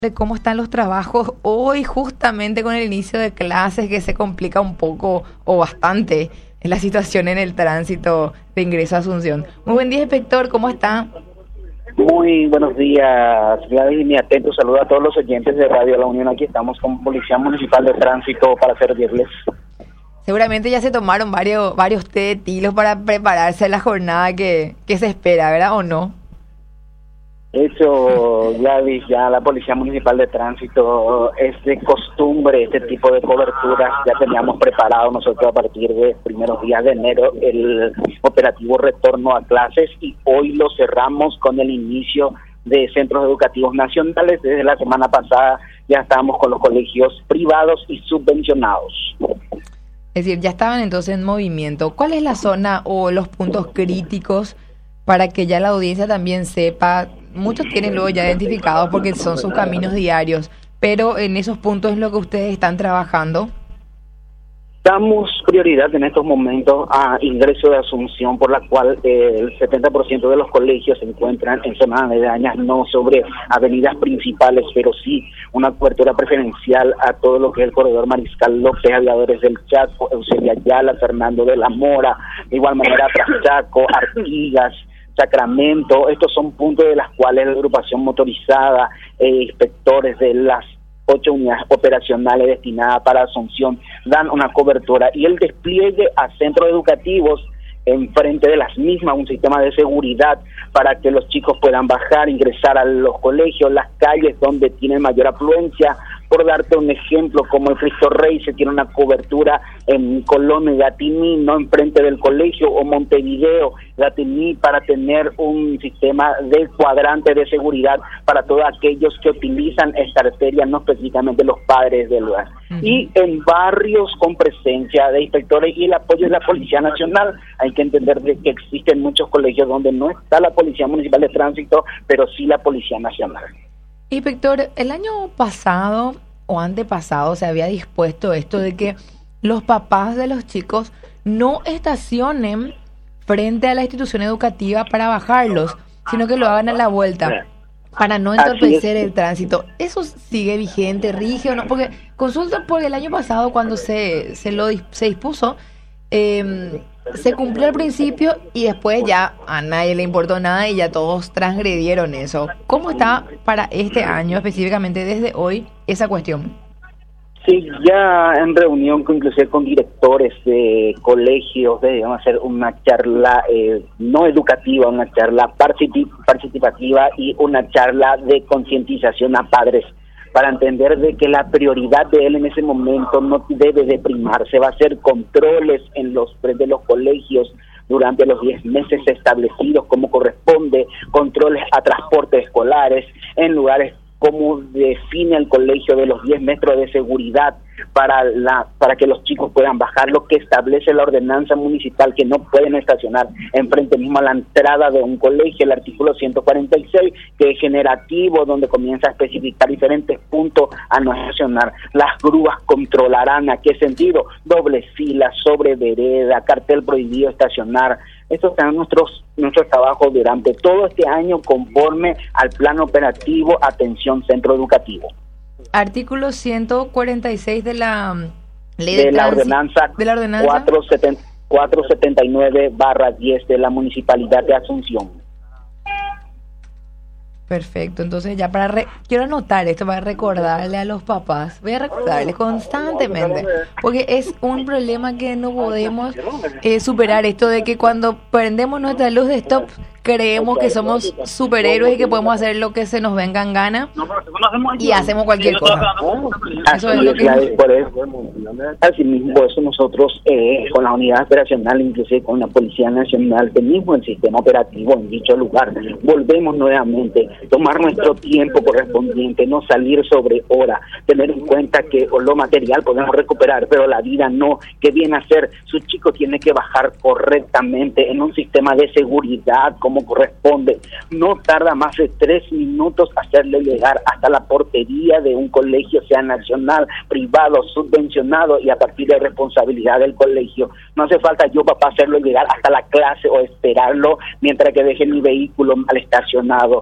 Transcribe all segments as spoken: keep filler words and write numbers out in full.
De cómo están los trabajos hoy, justamente con el inicio de clases, que se complica un poco o bastante la situación en el tránsito de ingreso a Asunción. Muy buen día, inspector, ¿cómo está? Muy buenos días, Gladys, y mi atento saludo a todos los oyentes de Radio La Unión. Aquí estamos con Policía Municipal de Tránsito para servirles. Seguramente ya se tomaron varios varios té de tilos para prepararse a la jornada que, que se espera, ¿verdad o no? De hecho, Gladys, ya la Policía Municipal de Tránsito es de costumbre este tipo de coberturas. Ya teníamos preparado nosotros a partir de primeros días de enero el operativo retorno a clases y hoy lo cerramos con el inicio de centros educativos nacionales. Desde la semana pasada ya estábamos con los colegios privados y subvencionados. Es decir, ya estaban entonces en movimiento. ¿Cuál es la zona o los puntos críticos para que ya la audiencia también sepa? Muchos tienen luego ya identificados porque son sus caminos diarios, pero en esos puntos es lo que ustedes están trabajando. Damos prioridad en estos momentos a ingreso de Asunción, por la cual eh, el setenta por ciento de los colegios se encuentran en zonas aledañas, no sobre avenidas principales, pero sí una cobertura preferencial a todo lo que es el corredor Mariscal López, Aviadores del Chaco, Eusebio Ayala, Fernando de la Mora, de igual manera Traschaco, Artigas, Sacramento. Estos son puntos de las cuales la agrupación motorizada, eh, inspectores de las ocho unidades operacionales destinadas para Asunción dan una cobertura, y el despliegue a centros educativos en frente de las mismas, un sistema de seguridad para que los chicos puedan bajar, ingresar a los colegios, las calles donde tienen mayor afluencia. Por darte un ejemplo, como el Cristo Rey, se tiene una cobertura en Colón y Gatiní, no enfrente del colegio, o Montevideo, Gatiní, para tener un sistema de cuadrante de seguridad para todos aquellos que utilizan esta arteria, no específicamente los padres del lugar. Uh-huh. Y en barrios con presencia de inspectores y el apoyo de la Policía Nacional. Hay que entender de que existen muchos colegios donde no está la Policía Municipal de Tránsito, pero sí la Policía Nacional. Inspector, el año pasado o antepasado se había dispuesto esto de que los papás de los chicos no estacionen frente a la institución educativa para bajarlos, sino que lo hagan a la vuelta, para no entorpecer el tránsito. ¿Eso sigue vigente, rige o no? Porque consulta, porque el año pasado cuando se, se lo se dispuso, eh, se cumplió al principio y después ya a nadie le importó nada y ya todos transgredieron eso. ¿Cómo está para este año, específicamente desde hoy, esa cuestión? Sí, ya en reunión con, inclusive con directores de colegios, debemos hacer una charla eh, no educativa, una charla participativa y una charla de concientización a padres, para entender de que la prioridad de él en ese momento no debe de primarse. Va a hacer controles en los de los colegios durante los diez meses establecidos como corresponde, controles a transportes escolares, en lugares como define el colegio de los diez metros de seguridad para la para que los chicos puedan bajar, lo que establece la ordenanza municipal, que no pueden estacionar enfrente mismo a la entrada de un colegio, el artículo ciento cuarenta y seis, que es generativo, donde comienza a especificar diferentes puntos a no estacionar. Las grúas controlarán a qué sentido: doble fila, sobre vereda, cartel prohibido estacionar. Estos serán nuestros nuestros trabajos durante todo este año conforme al plan operativo Atención Centro Educativo. Artículo ciento cuarenta y seis de la ley de, de, la, ordenanza de la ordenanza cuatrocientos setenta y nueve barra diez de la Municipalidad de Asunción. Perfecto, entonces ya para re- quiero anotar esto para recordarle a los papás, voy a recordarles constantemente, porque es un problema que no podemos eh, superar, esto de que cuando prendemos nuestra luz de stop creemos que somos superhéroes y que podemos hacer lo que se nos venga en gana y hacemos cualquier cosa. Eso es lo que por eso, así mismo, por eso nosotros eh, con la unidad operacional, inclusive con la Policía Nacional, tenemos el sistema operativo en dicho lugar. Volvemos nuevamente, tomar nuestro tiempo correspondiente, no salir sobre hora, tener en cuenta que o lo material podemos recuperar, pero la vida no. ¿Qué viene a hacer? Su chico tiene que bajar correctamente en un sistema de seguridad como corresponde. No tarda más de tres minutos hacerle llegar hasta la portería de un colegio, sea nacional, privado, subvencionado, y a partir de responsabilidad del colegio. No hace falta yo, papá, hacerlo llegar hasta la clase o esperarlo mientras que deje mi vehículo mal estacionado. En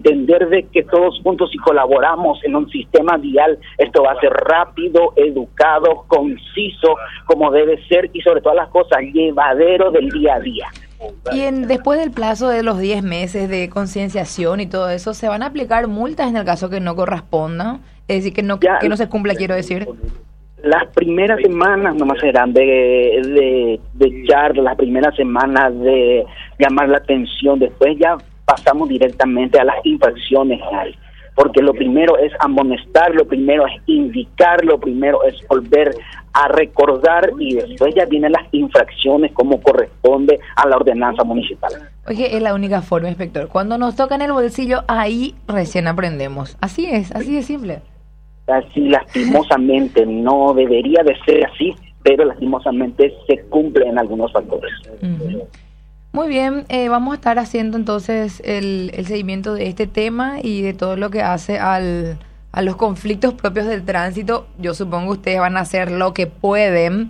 entender de que todos juntos, si colaboramos en un sistema vial, esto va a ser rápido, educado, conciso, como debe ser, y sobre todas las cosas, llevadero del día a día. Y en, después del plazo de los diez meses de concienciación y todo eso, ¿se van a aplicar multas en el caso que no corresponda? Es decir, que no, ya, que no se cumpla, quiero decir. Las primeras semanas nomás serán de, de, de charla, las primeras semanas de llamar la atención, después ya pasamos directamente a las infracciones que hay. Porque lo primero es amonestar, lo primero es indicar, lo primero es volver a recordar y después ya vienen las infracciones como corresponde a la ordenanza municipal. Oye, es la única forma, inspector. Cuando nos toca en el bolsillo, ahí recién aprendemos. Así es, así de simple. Así lastimosamente, no debería de ser así, pero lastimosamente se cumple en algunos factores. Uh-huh. Muy bien, eh, vamos a estar haciendo entonces el, el seguimiento de este tema y de todo lo que hace al, a los conflictos propios del tránsito. Yo supongo que ustedes van a hacer lo que pueden,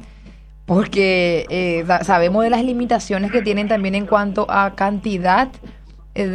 porque eh, sabemos de las limitaciones que tienen también en cuanto a cantidad de,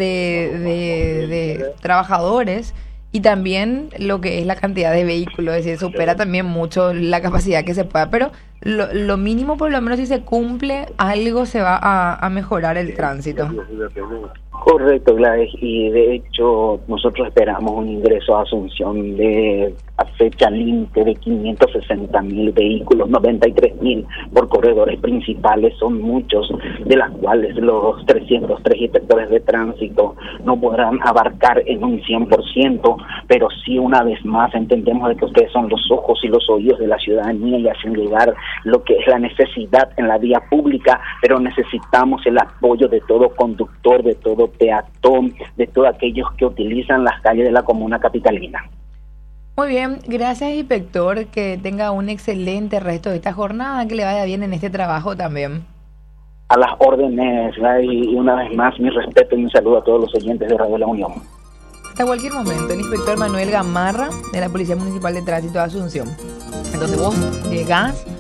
de, de trabajadores y también lo que es la cantidad de vehículos. Es decir, supera también mucho la capacidad que se pueda, pero lo, lo mínimo, por lo menos, si se cumple, algo se va a, a mejorar el tránsito. Correcto, Gladys, y de hecho nosotros esperamos un ingreso a Asunción de a fecha límite de quinientos sesenta mil vehículos, noventa y tres mil por corredores principales, son muchos, de las cuales los trescientos tres inspectores de tránsito no podrán abarcar en un cien por ciento, pero sí, una vez más, entendemos de que ustedes son los ojos y los oídos de la ciudadanía y hacen llegar lo que es la necesidad en la vía pública, pero necesitamos el apoyo de todo conductor, de todo peatón, de todos aquellos que utilizan las calles de la comuna capitalina. Muy bien, gracias, inspector, que tenga un excelente resto de esta jornada, que le vaya bien en este trabajo también. A las órdenes, y una vez más mi respeto y mi saludo a todos los oyentes de Radio La Unión. Hasta cualquier momento, el inspector Manuel Gamarra de la Policía Municipal de Tránsito de Asunción. Entonces vos llegás